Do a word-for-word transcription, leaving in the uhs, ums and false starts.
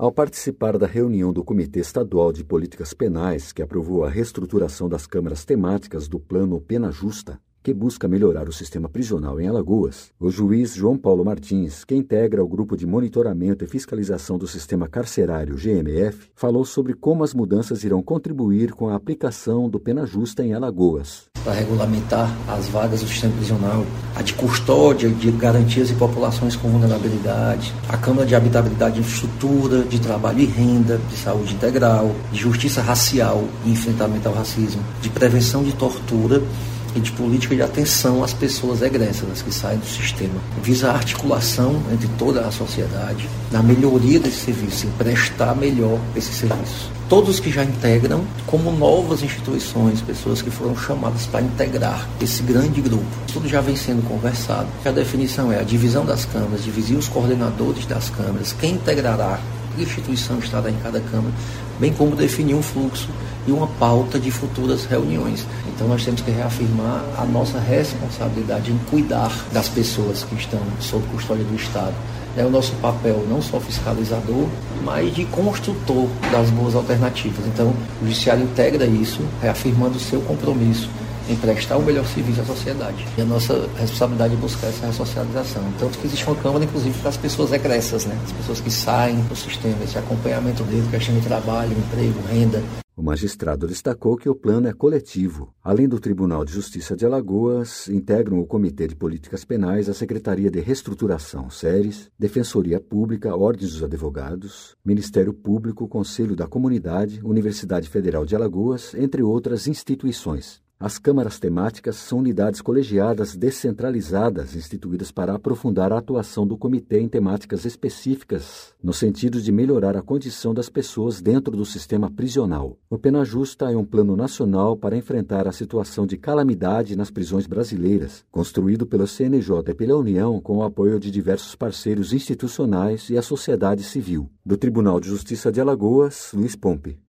Ao participar da reunião do Comitê Estadual de Políticas Penais, que aprovou a reestruturação das câmaras temáticas do Plano Pena Justa, que busca melhorar o sistema prisional em Alagoas, o juiz João Paulo Martins, que integra o Grupo de Monitoramento e Fiscalização do Sistema Carcerário G M F, falou sobre como as mudanças irão contribuir com a aplicação do Pena Justa em Alagoas. Para regulamentar as vagas do sistema prisional, a de custódia, de garantias de populações com vulnerabilidade, a Câmara de Habitabilidade e Infraestrutura, de Trabalho e Renda, de Saúde Integral, de Justiça Racial e Enfrentamento ao Racismo, de Prevenção de Tortura e de política de atenção às pessoas egressas que saem do sistema. Visa a articulação entre toda a sociedade, na melhoria desse serviço, em prestar melhor esse serviço. Todos os que já integram, como novas instituições, pessoas que foram chamadas para integrar esse grande grupo. Tudo já vem sendo conversado. A definição é a divisão das câmaras, dividir os coordenadores das câmaras, quem integrará, que instituição estará em cada câmara, bem como definir um fluxo e uma pauta de futuras reuniões. Então nós temos que reafirmar a nossa responsabilidade em cuidar das pessoas que estão sob custódia do Estado. É o nosso papel não só fiscalizador, mas de construtor das boas alternativas. Então o Judiciário integra isso, reafirmando o seu compromisso em prestar o melhor serviço à sociedade. E a nossa responsabilidade é buscar essa ressocialização. Tanto que existe uma Câmara, inclusive, para as pessoas egressas, né? As pessoas que saem do sistema, esse acompanhamento dele, questão de trabalho, emprego, renda. O magistrado destacou que o plano é coletivo. Além do Tribunal de Justiça de Alagoas, integram o Comitê de Políticas Penais a Secretaria de Reestruturação, SERES, Defensoria Pública, Ordem dos Advogados, Ministério Público, Conselho da Comunidade, Universidade Federal de Alagoas, entre outras instituições. As câmaras temáticas são unidades colegiadas descentralizadas instituídas para aprofundar a atuação do comitê em temáticas específicas, no sentido de melhorar a condição das pessoas dentro do sistema prisional. O Pena Justa é um plano nacional para enfrentar a situação de calamidade nas prisões brasileiras, construído pelo C N J e pela União com o apoio de diversos parceiros institucionais e a sociedade civil. Do Tribunal de Justiça de Alagoas, Luiz Pompe.